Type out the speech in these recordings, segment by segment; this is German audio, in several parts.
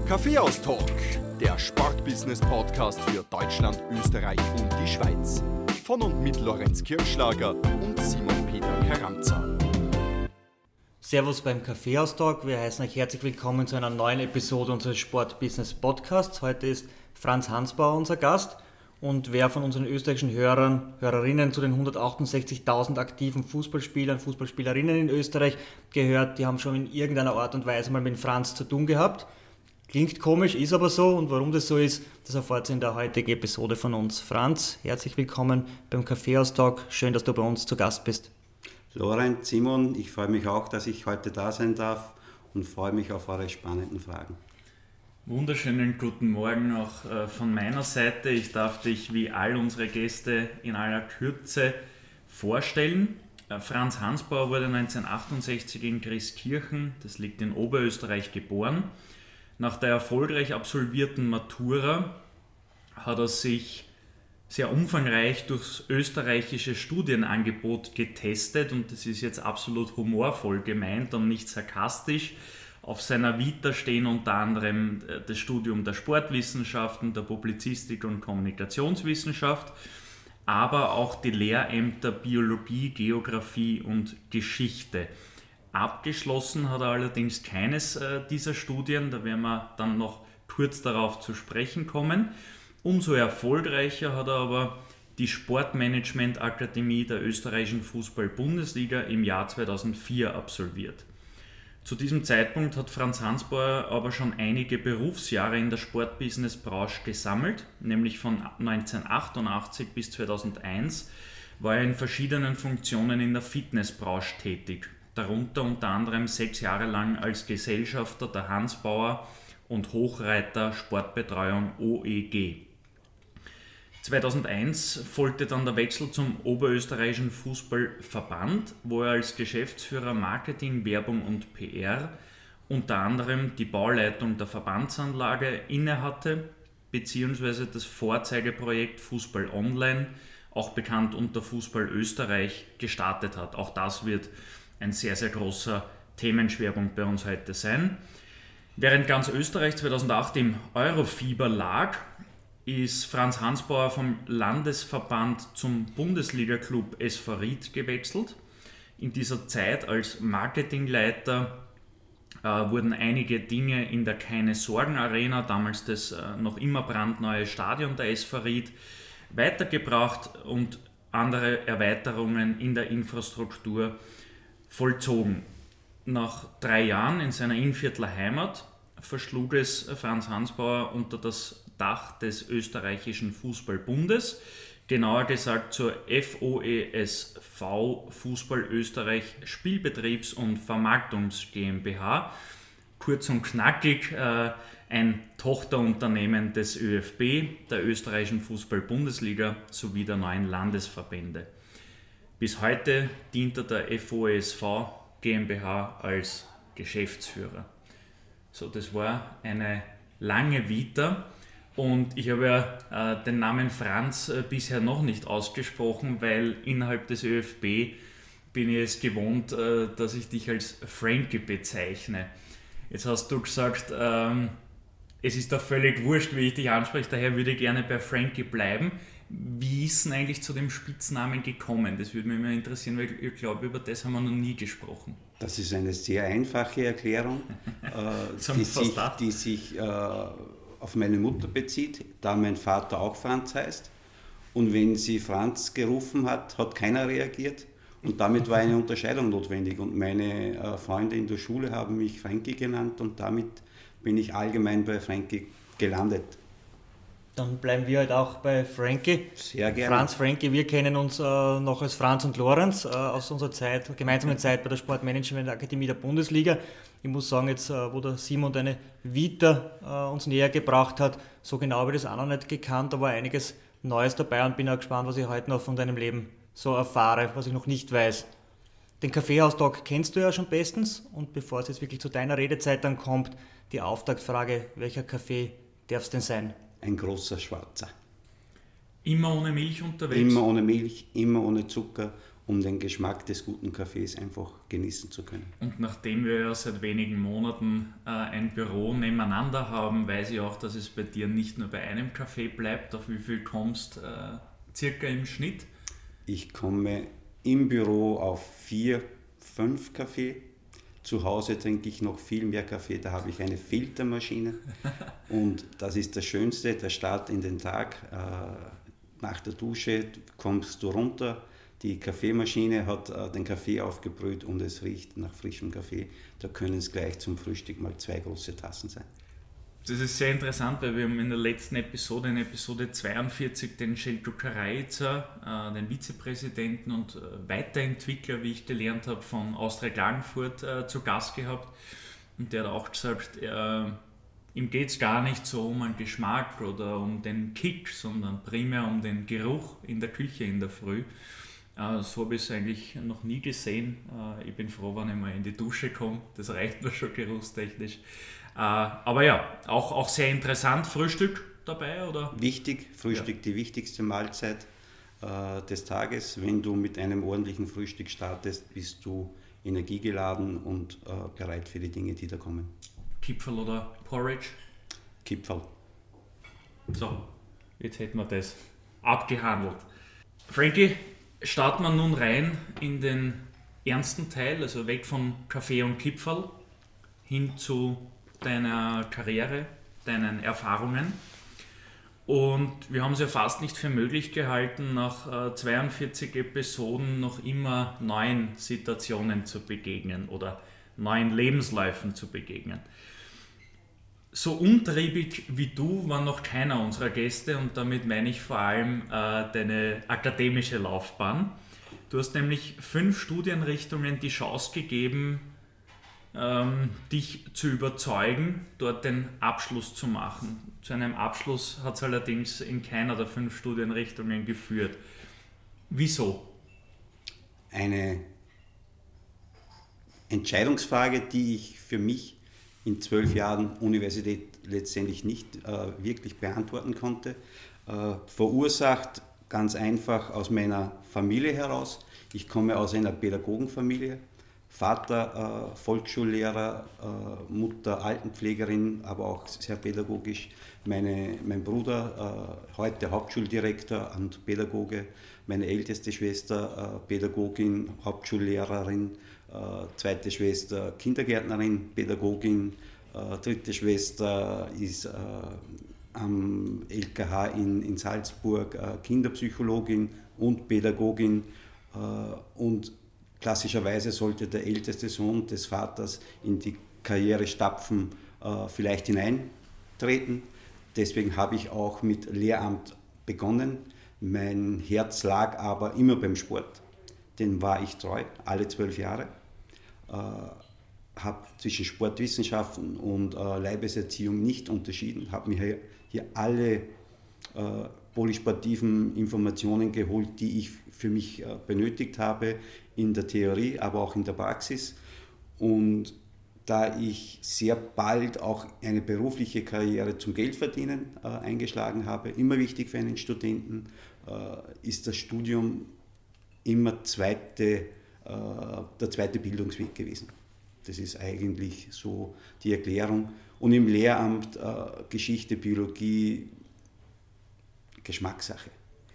Kaffeehaus-Talk, der Sportbusiness-Podcast für Deutschland, Österreich und die Schweiz. Von und mit Lorenz Kirschlager und Simon Peter Karamza. Servus beim Kaffeehaus-Talk. Wir heißen euch herzlich willkommen zu einer neuen Episode unseres Sportbusiness-Podcasts. Heute ist Franz Hansbauer unser Gast. Und wer von unseren österreichischen Hörerinnen zu den 168.000 aktiven Fußballspielern, Fußballspielerinnen in Österreich gehört, die haben schon in irgendeiner Art und Weise mal mit Franz zu tun gehabt. Klingt komisch, ist aber so, und warum das so ist, das erfahrt ihr in der heutigen Episode von uns. Franz, herzlich willkommen beim Kaffeehaus-Talk. Schön, dass du bei uns zu Gast bist. Lorenz, Simon, ich freue mich auch, dass ich heute da sein darf und freue mich auf eure spannenden Fragen. Wunderschönen guten Morgen auch von meiner Seite. Ich darf dich wie all unsere Gäste in aller Kürze vorstellen. Franz Hansbauer wurde 1968 in Grieskirchen, das liegt in Oberösterreich, geboren. Nach der erfolgreich absolvierten Matura hat er sich sehr umfangreich durchs österreichische Studienangebot getestet, und das ist jetzt absolut humorvoll gemeint und nicht sarkastisch. Auf seiner Vita stehen unter anderem das Studium der Sportwissenschaften, der Publizistik und Kommunikationswissenschaft, aber auch die Lehrämter Biologie, Geografie und Geschichte. Abgeschlossen hat er allerdings keines dieser Studien, da werden wir dann noch kurz darauf zu sprechen kommen. Umso erfolgreicher hat er aber die Sportmanagement-Akademie der österreichischen Fußball-Bundesliga im Jahr 2004 absolviert. Zu diesem Zeitpunkt hat Franz Hansbauer aber schon einige Berufsjahre in der Sportbusiness-Branche gesammelt, nämlich von 1988 bis 2001 war er in verschiedenen Funktionen in der Fitnessbranche tätig, darunter unter anderem 6 Jahre lang als Gesellschafter der Hansbauer und Hochreiter Sportbetreuung OEG. 2001 folgte dann der Wechsel zum Oberösterreichischen Fußballverband, wo er als Geschäftsführer Marketing, Werbung und PR unter anderem die Bauleitung der Verbandsanlage innehatte, beziehungsweise das Vorzeigeprojekt Fußball Online, auch bekannt unter Fußball Österreich, gestartet hat. Auch das wird ein sehr, sehr großer Themenschwerpunkt bei uns heute sein. Während ganz Österreich 2008 im Eurofieber lag, ist Franz Hansbauer vom Landesverband zum Bundesliga-Club SV Ried gewechselt. In dieser Zeit als Marketingleiter wurden einige Dinge in der Keine-Sorgen-Arena, damals das noch immer brandneue Stadion der SV Ried, weitergebracht und andere Erweiterungen in der Infrastruktur vollzogen. Nach 3 Jahren in seiner Innviertler Heimat verschlug es Franz Hansbauer unter das Dach des österreichischen Fußballbundes, genauer gesagt zur FOESV Fußball Österreich Spielbetriebs- und Vermarktungs GmbH, kurz und knackig ein Tochterunternehmen des ÖFB, der österreichischen Fußball-Bundesliga sowie der 9 Landesverbände. Bis heute dient er der FOESV GmbH als Geschäftsführer. So, das war eine lange Vita. Und ich habe ja den Namen Franz bisher noch nicht ausgesprochen, weil innerhalb des ÖFB bin ich es gewohnt, dass ich dich als Frankie bezeichne. Jetzt hast du gesagt, es ist doch völlig wurscht, wie ich dich anspreche, daher würde ich gerne bei Frankie bleiben. Wie ist denn eigentlich zu dem Spitznamen gekommen? Das würde mich immer interessieren, weil ich glaube, über das haben wir noch nie gesprochen. Das ist eine sehr einfache Erklärung, die sich auf meine Mutter bezieht, da mein Vater auch Franz heißt. Und wenn sie Franz gerufen hat, hat keiner reagiert. Und damit war eine Unterscheidung notwendig. Und meine Freunde in der Schule haben mich Frankie genannt, und damit bin ich allgemein bei Frankie gelandet. Dann bleiben wir halt auch bei Frankie. Sehr gerne. Franz, Frankie, wir kennen uns noch als Franz und Lorenz aus unserer gemeinsamen Zeit bei der Sportmanagement Akademie der Bundesliga. Ich muss sagen, jetzt wo der Simon deine Vita uns näher gebracht hat, so genau habe ich das auch noch nicht gekannt, aber einiges Neues dabei, und bin auch gespannt, was ich heute noch von deinem Leben so erfahre, was ich noch nicht weiß. Den Kaffeehaus-Talk kennst du ja schon bestens, und bevor es jetzt wirklich zu deiner Redezeit dann kommt, die Auftaktfrage: Welcher Kaffee darf es denn sein? Ein großer Schwarzer. Immer ohne Milch unterwegs? Immer ohne Milch, immer ohne Zucker um den Geschmack des guten Kaffees einfach genießen zu können. Und nachdem wir ja seit wenigen Monaten ein Büro nebeneinander haben, weiß ich auch, dass es bei dir nicht nur bei einem Kaffee bleibt. Auf wie viel kommst circa im Schnitt? Ich komme im Büro auf 4, 5 Kaffee. Zu Hause trinke ich noch viel mehr Kaffee, da habe ich eine Filtermaschine und das ist das Schönste, der Start in den Tag. Nach der Dusche kommst du runter, die Kaffeemaschine hat den Kaffee aufgebrüht und es riecht nach frischem Kaffee. Da können es gleich zum Frühstück mal 2 große Tassen sein. Das ist sehr interessant, weil wir haben in der letzten Episode, in Episode 42, den Željko Karajica, den Vizepräsidenten und Weiterentwickler, wie ich gelernt habe, von Austria Klagenfurt zu Gast gehabt. Und der hat auch gesagt, ihm geht es gar nicht so um einen Geschmack oder um den Kick, sondern primär um den Geruch in der Küche in der Früh. So habe ich es eigentlich noch nie gesehen. Ich bin froh, wenn ich mal in die Dusche komme. Das reicht mir schon geruchstechnisch. Aber ja, auch sehr interessant. Frühstück dabei, oder? Wichtig, Frühstück, ja. Die wichtigste Mahlzeit des Tages. Wenn du mit einem ordentlichen Frühstück startest, bist du energiegeladen und bereit für die Dinge, die da kommen. Kipferl oder Porridge? Kipferl. So, jetzt hätten wir das abgehandelt. Frankie, starten wir nun rein in den ernsten Teil, also weg von Kaffee und Kipferl hin zu deiner Karriere, deinen Erfahrungen. Und wir haben es ja fast nicht für möglich gehalten, nach 42 Episoden noch immer neuen Situationen zu begegnen oder neuen Lebensläufen zu begegnen. So umtriebig wie du war noch keiner unserer Gäste und damit meine ich vor allem deine akademische Laufbahn. Du hast nämlich 5 Studienrichtungen die Chance gegeben, dich zu überzeugen, dort den Abschluss zu machen. Zu einem Abschluss hat es allerdings in keiner der 5 Studienrichtungen geführt. Wieso? Eine Entscheidungsfrage, die ich für mich in 12 Jahren Universität letztendlich nicht wirklich beantworten konnte. Verursacht ganz einfach aus meiner Familie heraus. Ich komme aus einer Pädagogenfamilie. Vater Volksschullehrer, Mutter Altenpflegerin, aber auch sehr pädagogisch. Mein Bruder heute Hauptschuldirektor und Pädagoge. Meine älteste Schwester Pädagogin, Hauptschullehrerin. Zweite Schwester Kindergärtnerin, Pädagogin. Dritte Schwester ist am LKH in Salzburg Kinderpsychologin und Pädagogin. Und klassischerweise sollte der älteste Sohn des Vaters in die Karrierestapfen vielleicht hineintreten. Deswegen habe ich auch mit Lehramt begonnen. Mein Herz lag aber immer beim Sport. Den war ich treu, alle 12 Jahre. Habe zwischen Sportwissenschaften und Leibeserziehung nicht unterschieden. Habe mir hier alle polysportiven Informationen geholt, die ich für mich benötigt habe, in der Theorie, aber auch in der Praxis. Und da ich sehr bald auch eine berufliche Karriere zum Geldverdienen eingeschlagen habe, immer wichtig für einen Studenten, ist das Studium immer der zweite Bildungsweg gewesen. Das ist eigentlich so die Erklärung. Und im Lehramt Geschichte, Biologie, Geschmackssache.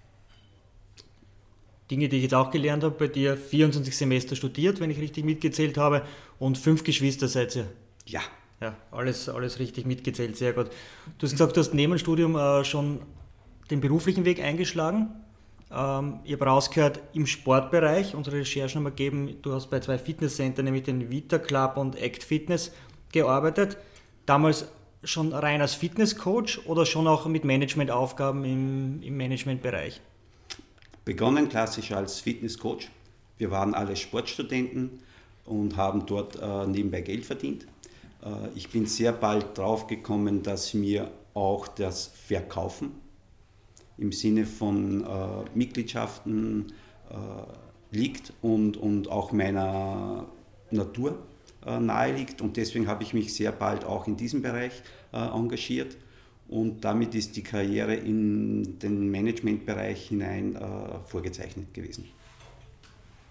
Dinge, die ich jetzt auch gelernt habe, bei dir 24 Semester studiert, wenn ich richtig mitgezählt habe, und 5 Geschwister seid ihr. Ja. Ja, alles richtig mitgezählt, sehr gut. Du hast gesagt, du hast neben dem Studium schon den beruflichen Weg eingeschlagen. Ich habe rausgehört, im Sportbereich, unsere Recherchen haben ergeben, du hast bei 2 Fitnesscenter, nämlich den Vita Club und Act Fitness, gearbeitet. Damals schon rein als Fitnesscoach oder schon auch mit Managementaufgaben im Managementbereich? Begonnen klassisch als Fitnesscoach. Wir waren alle Sportstudenten und haben dort nebenbei Geld verdient. Ich bin sehr bald drauf gekommen, dass mir auch das Verkaufen im Sinne von Mitgliedschaften liegt und auch meiner Natur nahe liegt. Und deswegen habe ich mich sehr bald auch in diesem Bereich engagiert. Und damit ist die Karriere in den Managementbereich hinein vorgezeichnet gewesen.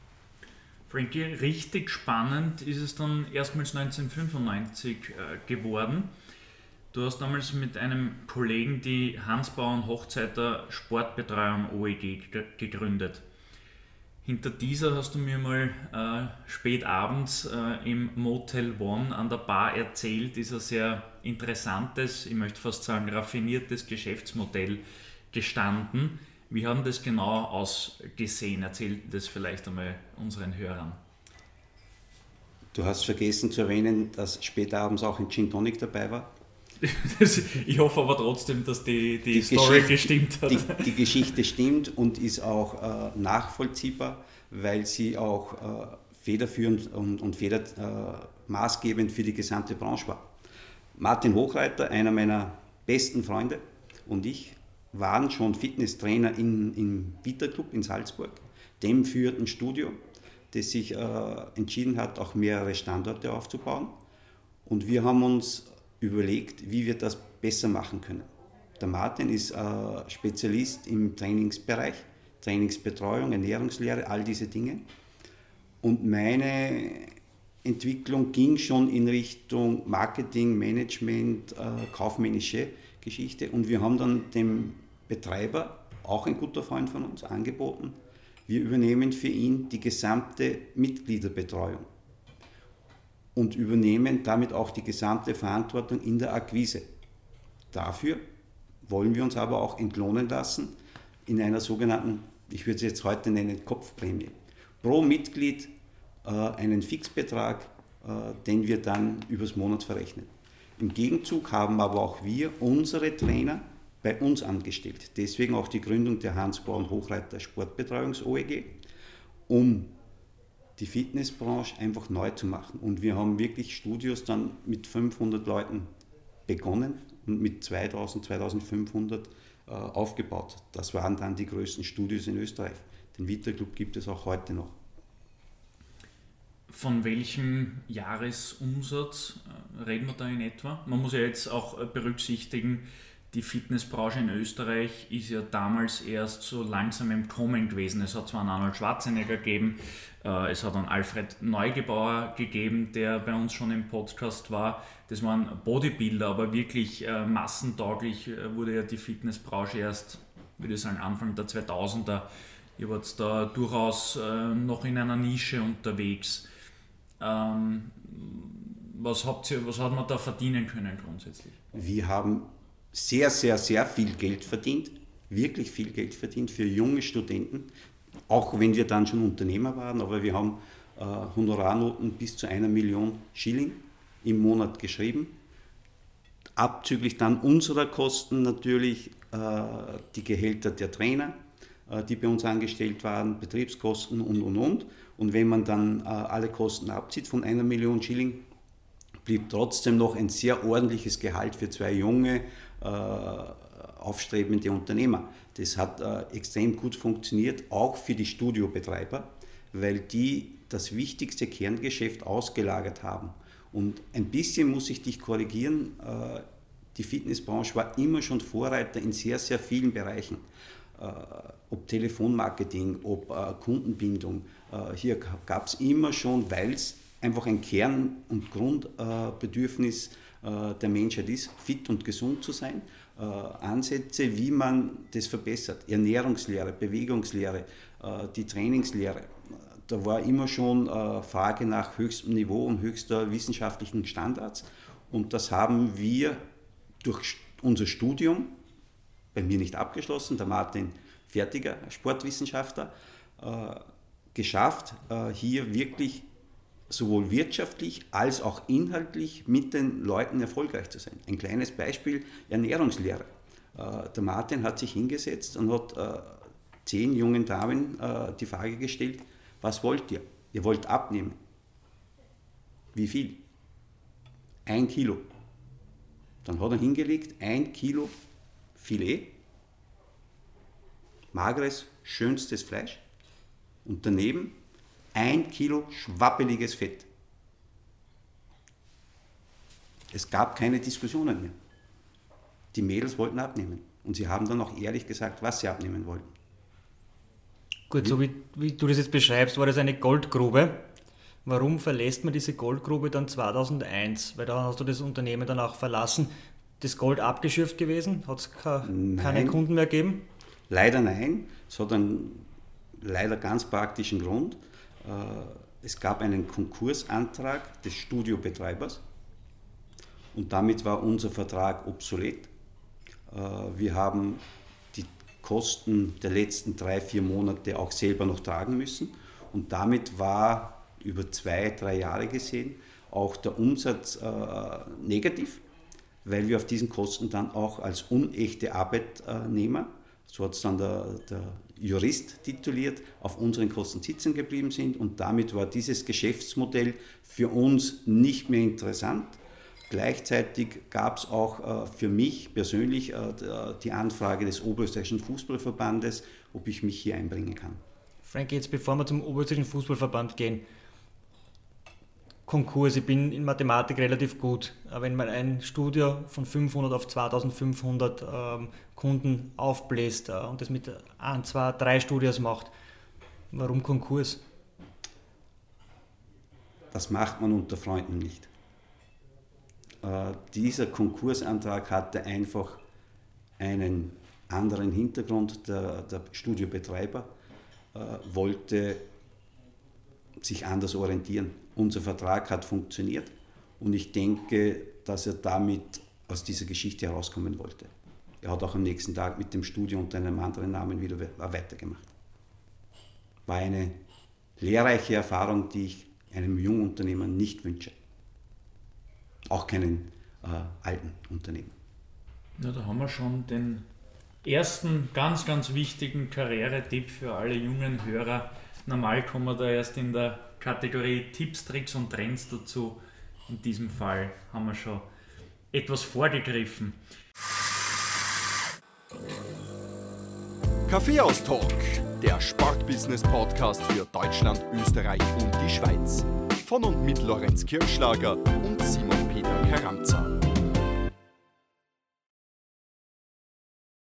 Frankie, richtig spannend ist es dann erstmals 1995 geworden. Du hast damals mit einem Kollegen die Hans Bauern Hochzeiter Sportbetreuung OEG gegründet. Hinter dieser hast du mir mal spät abends im Motel One an der Bar erzählt, ist ein sehr interessantes, ich möchte fast sagen raffiniertes Geschäftsmodell gestanden. Wie hat das genau ausgesehen? Erzähl das vielleicht einmal unseren Hörern. Du hast vergessen zu erwähnen, dass spät abends auch ein Gin Tonic dabei war. Ich hoffe aber trotzdem, dass die Story gestimmt hat. Die Geschichte stimmt und ist auch nachvollziehbar, weil sie auch federführend und maßgebend für die gesamte Branche war. Martin Hochreiter, einer meiner besten Freunde, und ich waren schon Fitnesstrainer im Vita Club in Salzburg, dem führten Studio, das sich entschieden hat, auch mehrere Standorte aufzubauen. Und wir haben uns überlegt, wie wir das besser machen können. Der Martin ist Spezialist im Trainingsbereich, Trainingsbetreuung, Ernährungslehre, all diese Dinge. Und meine Entwicklung ging schon in Richtung Marketing, Management, kaufmännische Geschichte. Und wir haben dann dem Betreiber, auch ein guter Freund von uns, angeboten, wir übernehmen für ihn die gesamte Mitgliederbetreuung und übernehmen damit auch die gesamte Verantwortung in der Akquise. Dafür wollen wir uns aber auch entlohnen lassen in einer sogenannten, ich würde es jetzt heute nennen, Kopfprämie. Pro Mitglied einen Fixbetrag, den wir dann übers Monat verrechnen. Im Gegenzug haben aber auch wir unsere Trainer bei uns angestellt. Deswegen auch die Gründung der Hans Bauern Hochreiter Sportbetreuungs OEG, um die Fitnessbranche einfach neu zu machen. Und wir haben wirklich Studios dann mit 500 Leuten begonnen und mit 2000, 2500 aufgebaut. Das waren dann die größten Studios in Österreich. Den Vita Club gibt es auch heute noch. Von welchem Jahresumsatz reden wir da in etwa? Man muss ja jetzt auch berücksichtigen, die Fitnessbranche in Österreich ist ja damals erst so langsam im Kommen gewesen. Es hat zwar einen Arnold Schwarzenegger gegeben, es hat einen Alfred Neugebauer gegeben, der bei uns schon im Podcast war. Das waren Bodybuilder, aber wirklich massentauglich wurde ja die Fitnessbranche erst, würde ich sagen, Anfang der 2000er. Ihr wart da durchaus noch in einer Nische unterwegs. Was hat man da verdienen können grundsätzlich? Wir haben sehr, sehr, sehr viel Geld verdient, wirklich viel Geld verdient für junge Studenten, auch wenn wir dann schon Unternehmer waren, aber wir haben Honorarnoten bis zu 1 Million Schilling im Monat geschrieben, abzüglich dann unserer Kosten natürlich die Gehälter der Trainer, die bei uns angestellt waren, Betriebskosten und. Und wenn man dann alle Kosten abzieht von 1 Million Schilling, blieb trotzdem noch ein sehr ordentliches Gehalt für 2 junge, aufstrebende Unternehmer. Das hat extrem gut funktioniert, auch für die Studiobetreiber, weil die das wichtigste Kerngeschäft ausgelagert haben. Und ein bisschen muss ich dich korrigieren, die Fitnessbranche war immer schon Vorreiter in sehr, sehr vielen Bereichen. Ob Telefonmarketing, ob Kundenbindung. Hier gab es immer schon, weil es einfach ein Kern- und Grundbedürfnis der Menschheit ist, fit und gesund zu sein. Ansätze, wie man das verbessert. Ernährungslehre, Bewegungslehre, die Trainingslehre. Da war immer schon Frage nach höchstem Niveau und höchster wissenschaftlichen Standards. Und das haben wir durch unser Studium, bei mir nicht abgeschlossen, der Martin fertiger Sportwissenschaftler, geschafft, hier wirklich sowohl wirtschaftlich als auch inhaltlich mit den Leuten erfolgreich zu sein. Ein kleines Beispiel, Ernährungslehre. Der Martin hat sich hingesetzt und hat 10 jungen Damen die Frage gestellt, was wollt ihr? Ihr wollt abnehmen. Wie viel? 1 Kilo. Dann hat er hingelegt, 1 Kilo Filet, mageres, schönstes Fleisch und daneben 1 Kilo schwabbeliges Fett. Es gab keine Diskussionen mehr. Die Mädels wollten abnehmen und sie haben dann auch ehrlich gesagt, was sie abnehmen wollten. Gut, so wie du das jetzt beschreibst, war das eine Goldgrube. Warum verlässt man diese Goldgrube dann 2001? Weil da hast du das Unternehmen dann auch verlassen. Das Gold abgeschürft gewesen? Hat es keine Kunden mehr gegeben? Leider nein. Es hat einen leider ganz praktischen Grund. Es gab einen Konkursantrag des Studiobetreibers und damit war unser Vertrag obsolet. Wir haben die Kosten der letzten 3-4 Monate auch selber noch tragen müssen und damit war über 2-3 Jahre gesehen auch der Umsatz negativ, weil wir auf diesen Kosten dann auch als unechte Arbeitnehmer, so hat es dann der Jurist tituliert, auf unseren Kosten sitzen geblieben sind und damit war dieses Geschäftsmodell für uns nicht mehr interessant. Gleichzeitig gab es auch für mich persönlich die Anfrage des Oberösterreichischen Fußballverbandes, ob ich mich hier einbringen kann. Frank, jetzt bevor wir zum Oberösterreichischen Fußballverband gehen, Konkurs, ich bin in Mathematik relativ gut, aber wenn man ein Studio von 500 auf 2500 Kunden aufbläst und das mit 1, 2, 3 Studios macht, warum Konkurs? Das macht man unter Freunden nicht. Dieser Konkursantrag hatte einfach einen anderen Hintergrund. Der Studiobetreiber wollte sich anders orientieren. Unser Vertrag hat funktioniert und ich denke, dass er damit aus dieser Geschichte herauskommen wollte. Er hat auch am nächsten Tag mit dem Studio unter einem anderen Namen wieder weitergemacht. War eine lehrreiche Erfahrung, die ich einem jungen Unternehmer nicht wünsche. Auch keinen alten Unternehmer. Ja, da haben wir schon den ersten ganz, ganz wichtigen Karrieretipp für alle jungen Hörer. Normal kommen wir da erst in der Kategorie Tipps, Tricks und Trends dazu. In diesem Fall haben wir schon etwas vorgegriffen. Kaffeehaus-Talk, der Sportbusiness-Podcast für Deutschland, Österreich und die Schweiz. Von und mit Lorenz Kirschlager und Simon Peter Karamza.